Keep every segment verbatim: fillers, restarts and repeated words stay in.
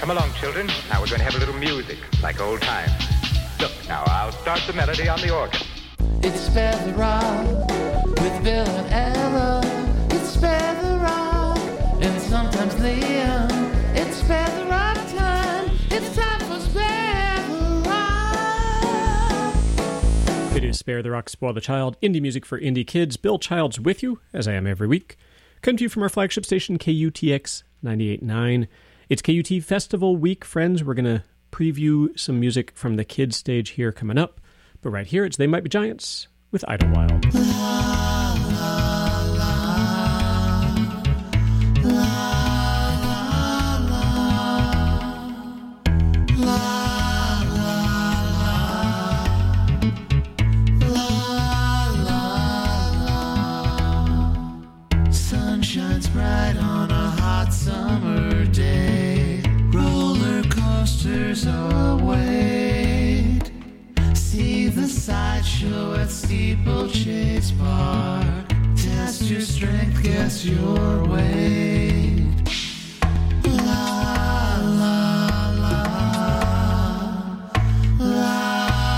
Come along, children. Now we're going to have a little music, like old times. Look, now I'll start the melody on the organ. It's Spare the Rock with Bill and Ella. It's Spare the Rock and sometimes Liam. It's Spare the Rock time. It's time for Spare the Rock. It is Spare the Rock, Spoil the Child, indie music for indie kids. Bill Childs with you, as I am every week. Come to you from our flagship station, K U T X ninety-eight point nine. It's K U T Festival Week, friends. We're going to preview some music from the kids stage here coming up. But right here, it's They Might Be Giants with Idlewild. La, la, la, la. Shines bright on a hot summer day. Roller coasters await. See the sideshow at Steeplechase Park. Test your strength, guess your weight. La la la la.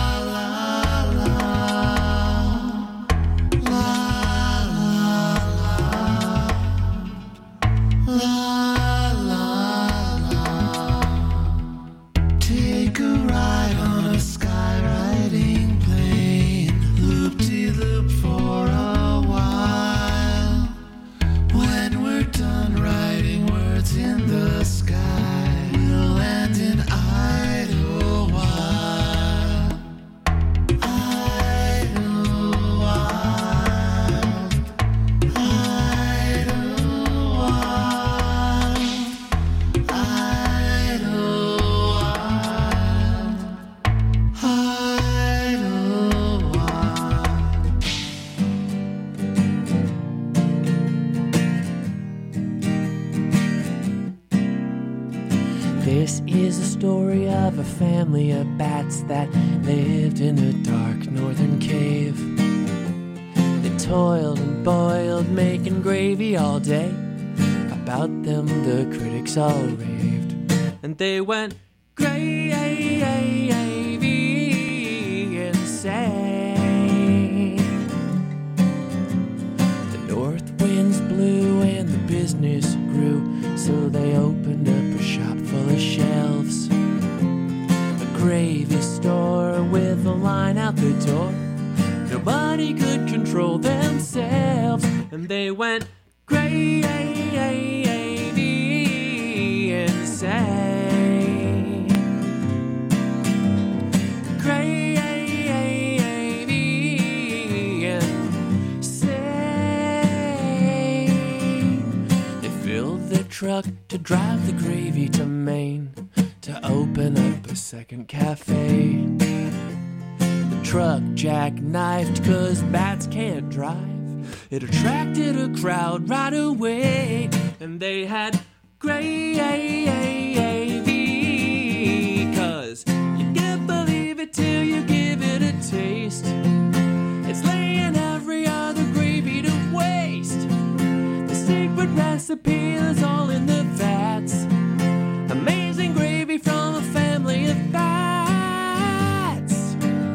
This is a story of a family of bats that lived in a dark northern cave. They toiled and boiled, making gravy all day. About them the critics all raved, and they went gravy insane. The north winds blew and the business grew, so they opened up a shop full of shelves. A gravy store with a line out the door. Nobody could control themselves, and they went gravy insane. Gravy insane. They filled their truck to drive the gravy to Maine, to open up a second cafe. The truck jackknifed cause bats can't drive. It attracted a crowd right away, and they had gravy cause you can't believe it till you give it a taste. It's laying every other gravy to waste. The secret recipe is all in the vats. Amazing gravy from a family of bats.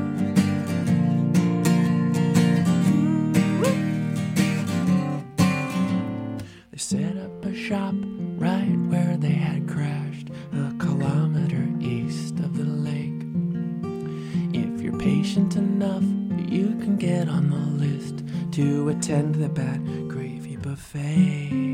They set up a shop right where they had crashed, a kilometer east of the lake. If you're patient enough, you can get on the list to attend the Bat Gravy Buffet.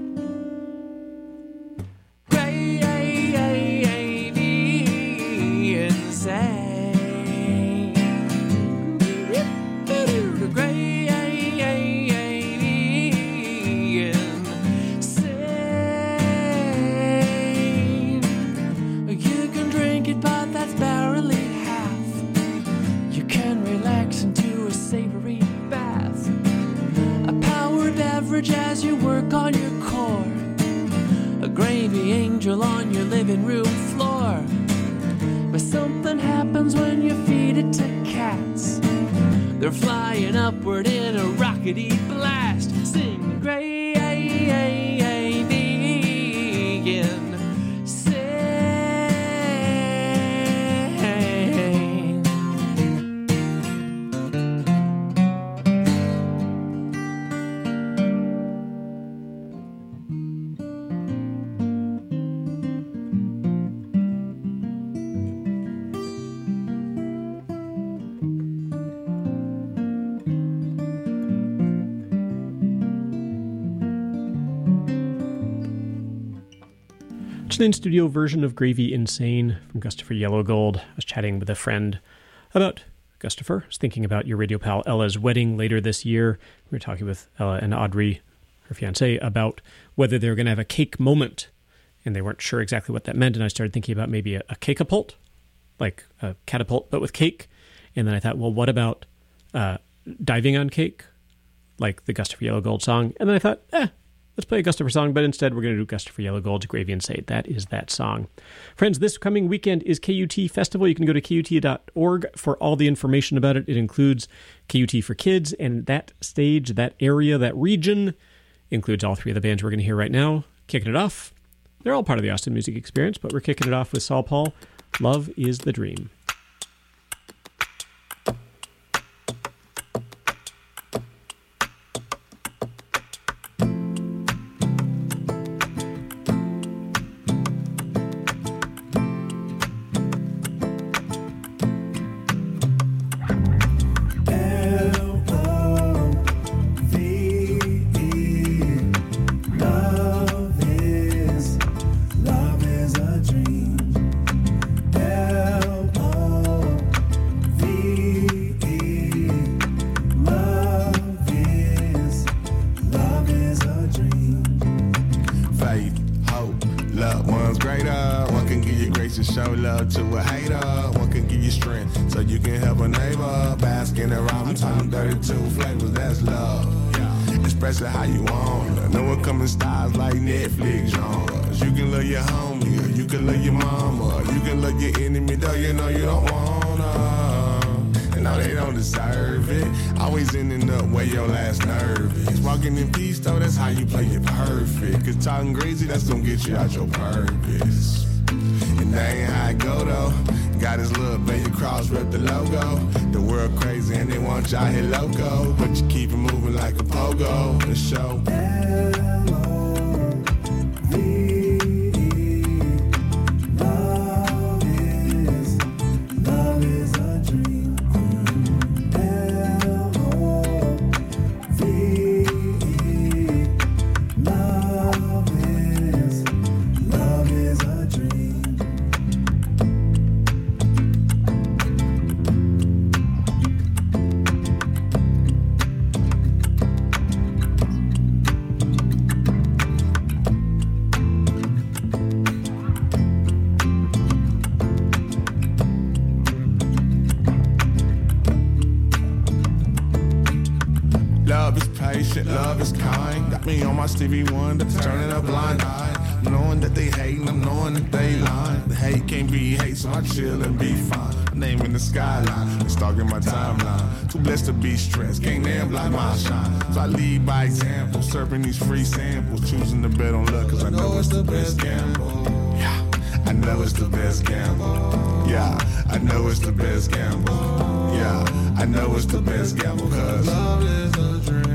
As you work on your core, a gravy angel on your living room floor. But something happens when you feed it to cats. They're flying upward in a rockety blast, sing gravy insane. Such an in-studio version of Gravy Insane from Gustafer Yellowgold. I was chatting with a friend about Gustafer. I was thinking about your radio pal Ella's wedding later this year. We were talking with Ella and Audrey, her fiancée, about whether they were going to have a cake moment, and they weren't sure exactly what that meant, and I started thinking about maybe a, a cake-apult, like a catapult, but with cake. And then I thought, well, what about uh, diving on cake, like the Gustafer Yellowgold song? And then I thought, eh, let's play a Gustafer song, but instead we're going to do Gustafer Yellowgold's Gravy Insane. That is that song. Friends, this coming weekend is K U T Festival. You can go to K U T dot org for all the information about it. It includes K U T for Kids, and that stage, that area, that region includes all three of the bands we're going to hear right now. Kicking it off, they're all part of the Austin Music Experience, but we're kicking it off with Saul Paul, Love is the Dream. How you want. I know it come in styles like Netflix genres. You can love your homie, or you can love your mama, or you can love your enemy, though you know you don't wanna. And no, they don't deserve it. Always ending up where your last nerve is. Walking in peace, though, that's how you play it perfect. Cause talking crazy, that's gonna get you out your purpose. And that ain't how it go, though. Got his little baby cross, rip the logo. The world crazy and they want y'all here loco, but you keep it moving like a pogo. The show. L O V E. Love is, love is a dream. L O V E. Love is, love is a dream. Love is kind. Got me on my Stevie Wonder, turning a blind eye. Knowing that they hating, I'm knowing that they lying. The hate can't be hate, so I chill and be fine. My name in the skyline, it's stalking my timeline. Too blessed to be stressed, can't damn block my shine. So I lead by example, serving these free samples. Choosing to bet on luck, cause I know it's the best gamble. Yeah, I know it's the best gamble. Yeah, I know it's the best gamble. Yeah, I know it's the best gamble, cause love is a dream.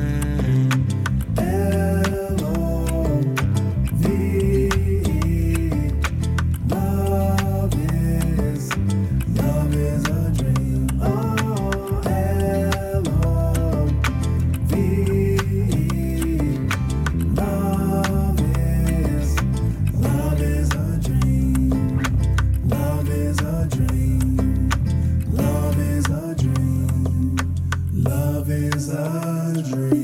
L O V E. Love is, love is a dream. Oh, L O V E. Love is, love is a dream. Love is a dream. Love is a dream. Love is a dream.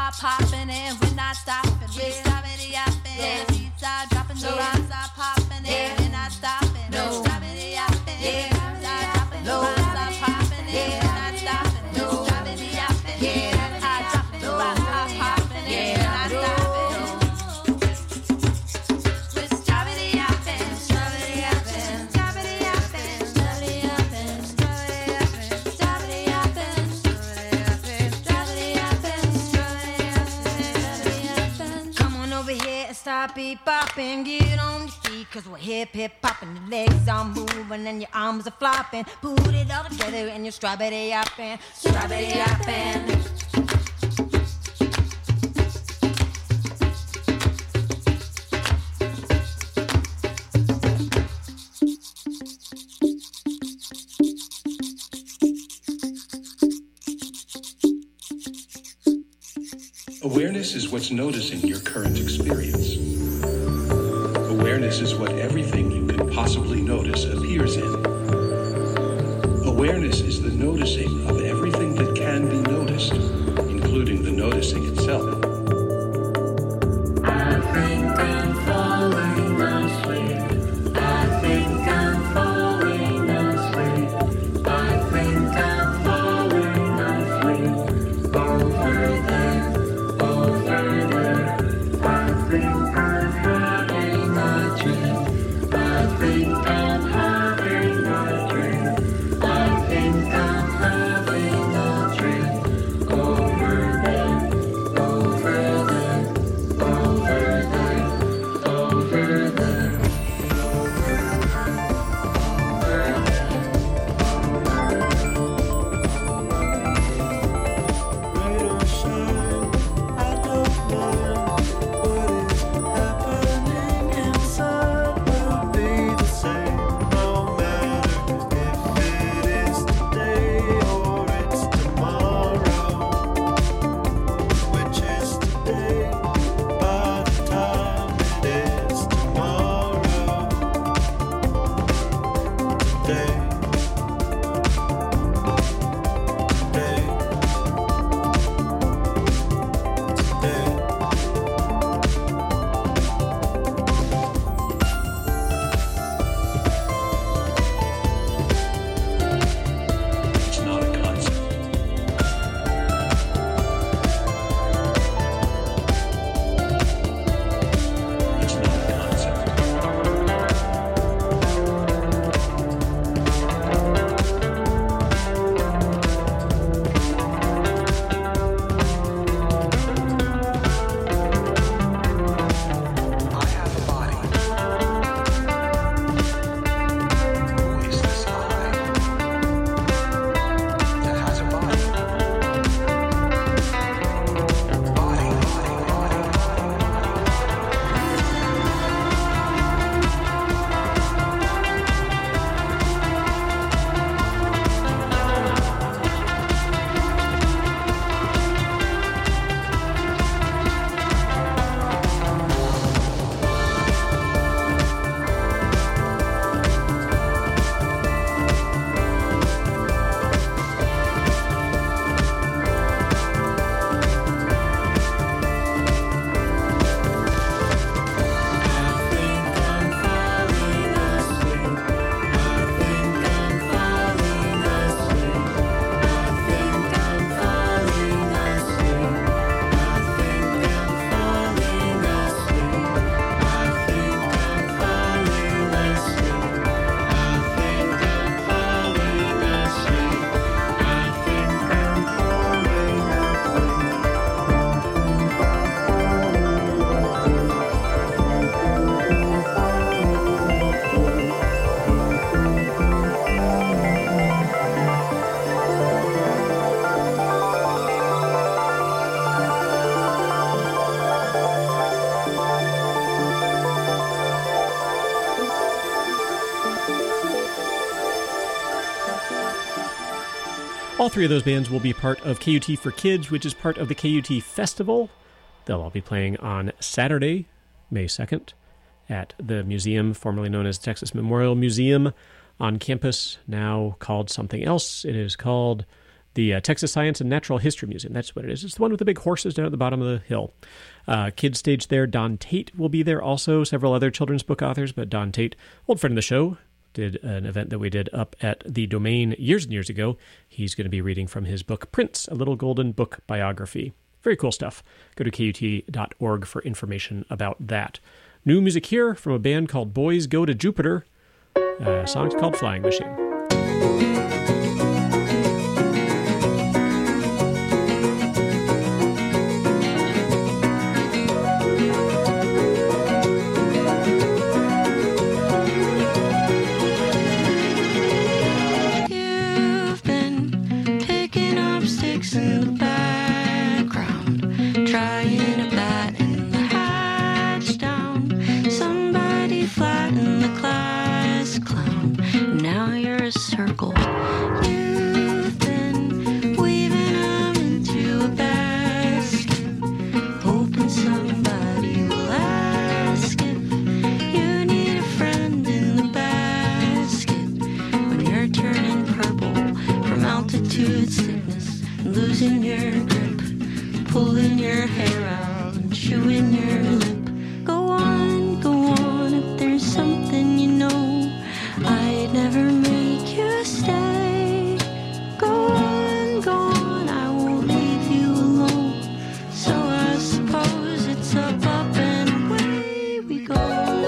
are popping and we're not stopping. We stop it yapping, beats are dropping, the rhymes are popping and we're not stopping. No, stop it yapping, beats are dropping, the rhymes are popping and we're not stopping. No, stop it yapping, beats are dropping, the rhymes are popping and we're not stopping. We stop it yapping, stop it yapping, stop it yapping, stop it yapping, stop it yapping, stop it yapping, stop it yapping, stop it yapping. Come on over here and stop beat bopping. Get on your feet, cause we're hip hip popping. The legs are moving and your arms are flopping. Put it all together and you're strawberry yapping, strawberry yapping. Awareness is what's noticing your current experience. Awareness is what everything you can possibly notice appears in. Awareness is the noticing of everything that can be noticed, including the noticing itself. I think I'm falling asleep. I think I'm falling asleep. I think I'm falling asleep. Over there, over there. I think I'm having a dream. I think I'm having a dream. I think I'm having a dream. Over there, over there, over there, over there. It's not a concept. It's not a concept. I have a body. Who is this I that has a body? Body, body, body, All three of those bands will be part of K U T for Kids, which is part of the K U T Festival. They'll all be playing on Saturday, May second, at the museum formerly known as Texas Memorial Museum on campus, now called something else. It is called The uh, Texas Science and Natural History Museum. That's what it is. It's the one with the big horses down at the bottom of the hill. Uh, kids stage there. Don Tate will be there also. Several other children's book authors, but Don Tate, old friend of the show, did an event that we did up at the Domain years and years ago. He's going to be reading from his book, Prince, A Little Golden Book Biography. Very cool stuff. Go to K U T dot org for information about that. New music here from a band called Boys Go to Jupiter. Uh, song's called Flying Machine. You've been picking up sticks in the background, trying to batten the hatch down. Somebody flatten the class clown. Now you're a circle. You've been weaving them into a basket, hoping somebody will ask if you need a friend in the basket. When you're turning purple from altitude sickness and losing your grip, pulling your hair out and chewing your lip. Go on, go on, if there's something you know, I'd never make you stay. Go on, go on, I won't leave you alone. So I suppose it's up, up and away we go.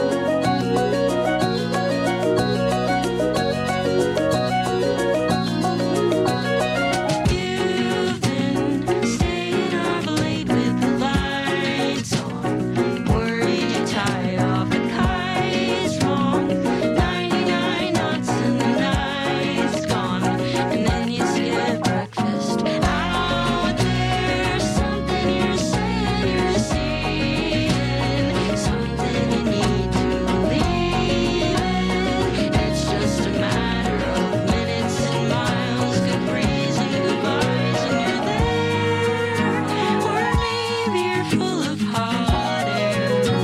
You've been staying up late with the lights on, worried you tie off the kites wrong. ninety-nine knots and the night's gone, and then you skip breakfast out there. Something you're saying, you're seeing, something you need to believe in. It's just a matter of minutes and miles, good breeze and goodbyes, and you're there. Or maybe you're full of hot air. Go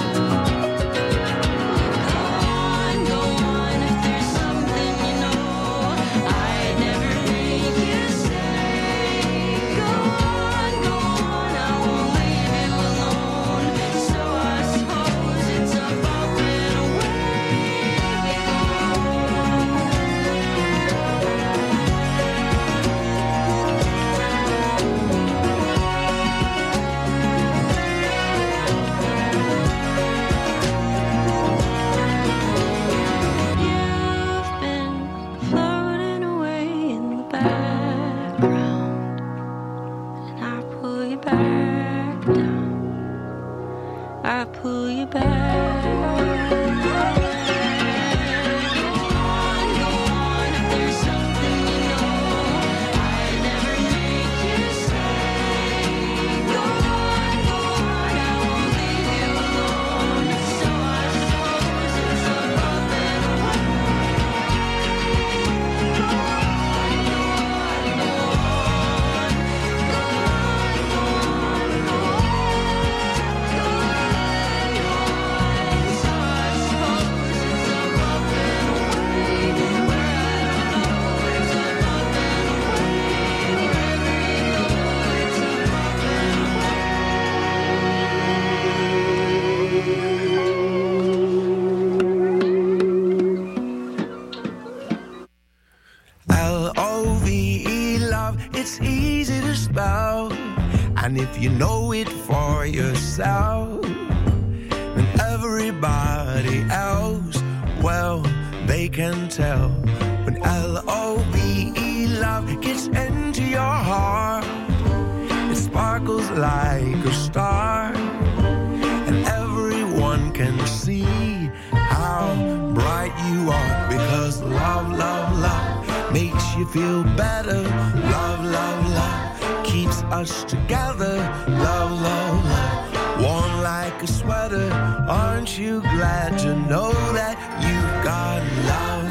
on, go on, if there's something you know, I'd never make you stay. Go on, go on, I won't leave you alone. So I suppose it's up, up and away we You've been floating away in the background, and I pull you back down. I pull you back. Go on, go on, if there's something you know, I'd never make you stay. Go on, go on, I won't leave you alone. So I suppose it's up, up and away. Go on, go on, go on. Go on, go on, go on. Go on, go on. So I suppose it's up, up and away. Where I don't know, it's up, up and away. Wherever you go, it's up, up and L O V E, love, it's easy to spell. And if you know it for yourself, then everybody else, well, they can tell. When L O V E, love, gets into your heart, it sparkles like a star. And everyone can see how bright you are, because love, love, love makes you feel better. Love, love, love keeps us together. Love, love, love, warm like a sweater. Aren't you glad to know that you've got love?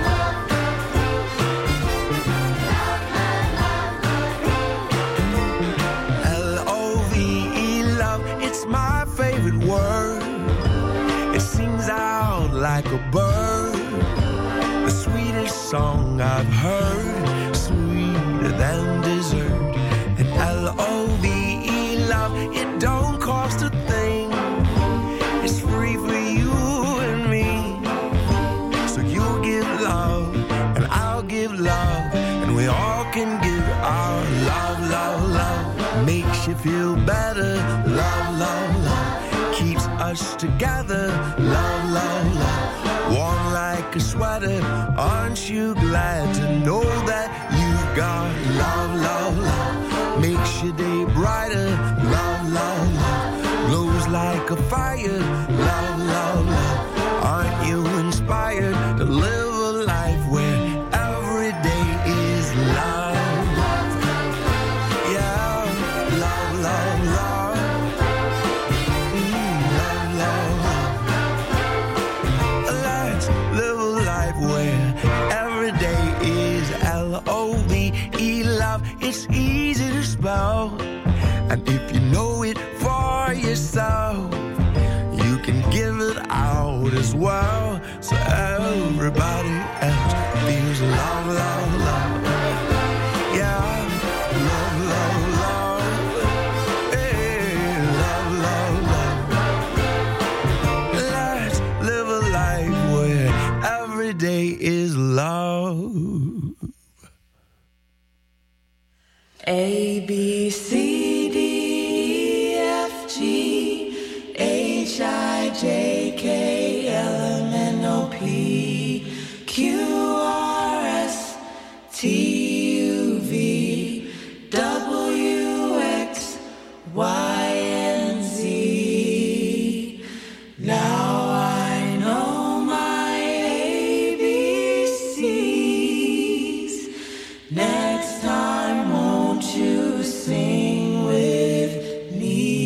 L O V E, love, it's my favorite word. It sings out like a bird, the sweetest song I've heard, sweeter than give love, and we all can give our love, love, love. Makes you feel better, love, love, love. Keeps us together, love, love, love. Warm like a sweater, aren't you glad to know that you've got love, love, love. Makes your day brighter, love, love, love. Glows like a fire, love, love, love. Aren't you inspired to live a life where every day is love? Yeah, love, love, love. Mm, love, love, love. Let's live a life where every day is L O V E, love. It's easy to spell, and if you know it for yourself, you can give it out as well, so everybody else feels love, love, love. Yeah, love, love, love. Hey, love, love, love. Let's live a life where every day is love. A, B, C, D, E, F, G, H, I, J, K, L, M, N, O, P, Q, R, S, T, U, V, W, X, Y, and Z. Now I know my A B Cs. Next time, won't you sing with me?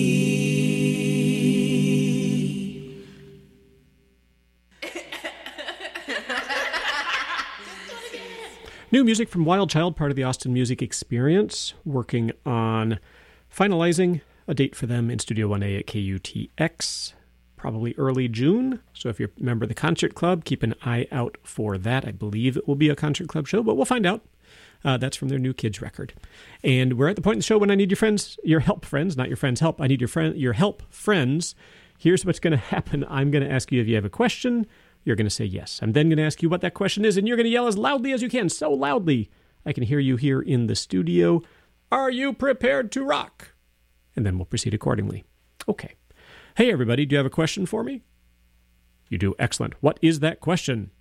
New music from Wild Child, part of the Austin Music Experience, working on finalizing a date for them in Studio one A at K U T X, probably early June. So if you're a member of the Concert Club, keep an eye out for that. I believe it will be a Concert Club show, but we'll find out. Uh, that's from their new kids record. And we're at the point in the show when I need your friends, your help friends, not your friends' help. I need your friend, your help friends. Here's what's going to happen. I'm going to ask you if you have a question. You're going to say yes. I'm then going to ask you what that question is, and you're going to yell as loudly as you can, so loudly I can hear you here in the studio. Are you prepared to rock? And then we'll proceed accordingly. Okay. Hey, everybody, do you have a question for me? You do. Excellent. What is that question?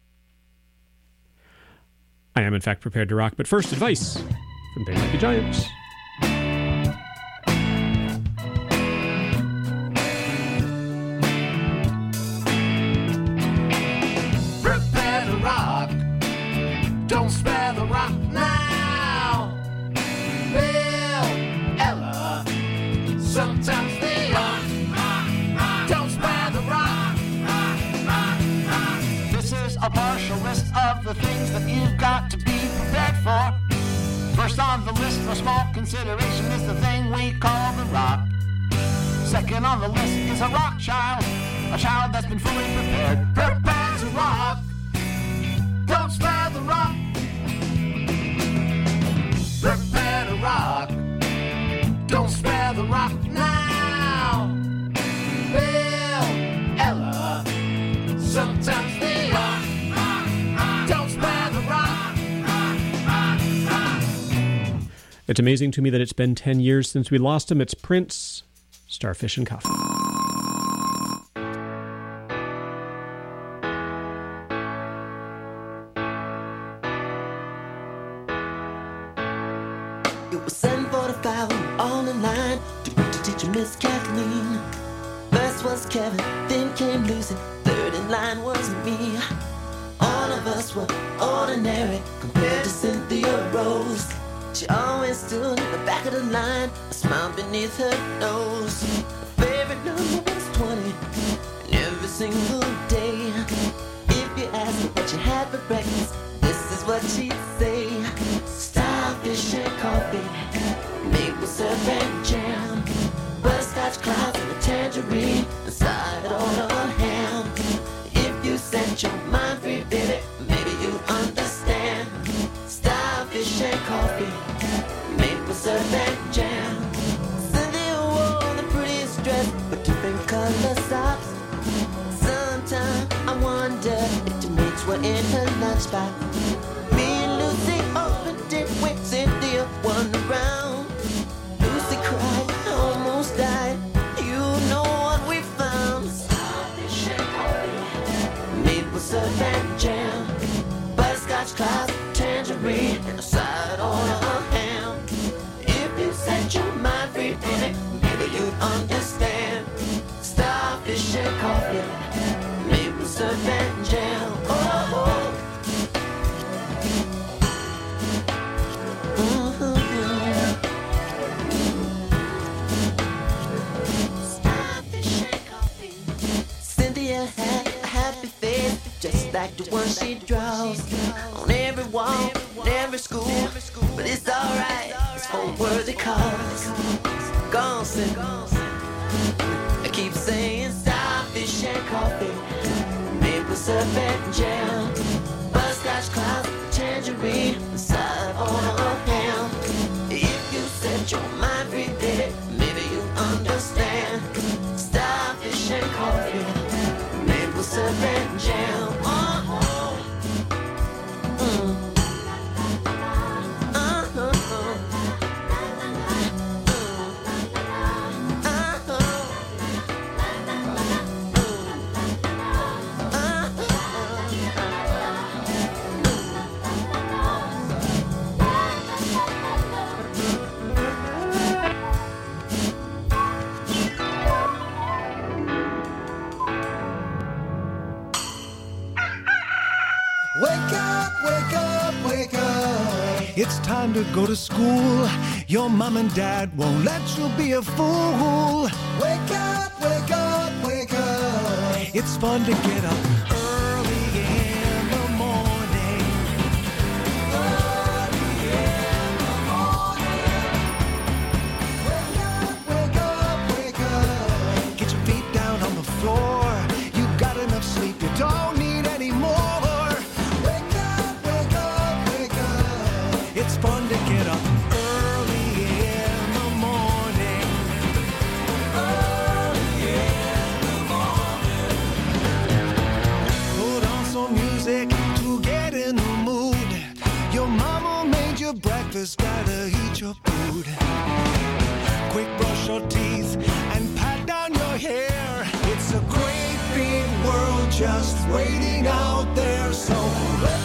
I am, in fact, prepared to rock, but first, advice from They Might Be Giants. Prepare to rock. Don't spare the rock now. Bill, Ella, sometimes they are. Don't spare the rock. This is a partial list of the things that you've got to be prepared for. First on the list for small consideration is the thing we call the rock. Second on the list is a rock child, a child that's been fully prepared. Prepare to rock. Don't spare the rock. Prepare to rock. Don't spare the rock now. Bill, Ella, sometimes they are. Don't spare the rock. It's amazing to me that it's been ten years since we lost him. It's Prince, Starfish and Coffee. It was seven forty-five, we were all in line to meet the teacher, Miss Kathleen. First was Kevin, then came Lucy, third in line was me. All of us were ordinary compared to Cynthia Rose. She always stood in the back of the line, a smile beneath her nose. Her favorite number was twenty, and every single day, if you asked her what she had for breakfast, this is what she'd say. Starfish and coffee, maple syrup and jam, butterscotch clouds and a tangerine, and side on a ham. If you set your mind free, baby, maybe you understand. Starfish and coffee, maple syrup and jam. Cynthia wore the prettiest dress with different color socks. Sometimes I wonder if the mates were in her lunchbox. Me and calls on every wall, in every school. But it's alright, it's for a worthy cause. Gone, sit. I keep saying starfish and coffee, maple syrup and jam, butterscotch clouds, tangerine, and side on a ham. If you set your mind free, baby, maybe you understand. Starfish and coffee, maple syrup and jam. Uh-huh. Mm. Wake up, wake up, wake up. It's time to go to school. Your mom and dad won't let you be a fool. Wake up, wake up, wake up. It's fun to get up early in the morning. Early in the morning. Wake up, wake up, wake up. Get your feet down on the floor. You got enough sleep, you don't need any more. It's fun to get up early in the morning. Early in the morning. Put on some music to get in the mood. Your mama made you breakfast, gotta eat your food. Quick brush your teeth and pat down your hair. It's a great big world just waiting out there, so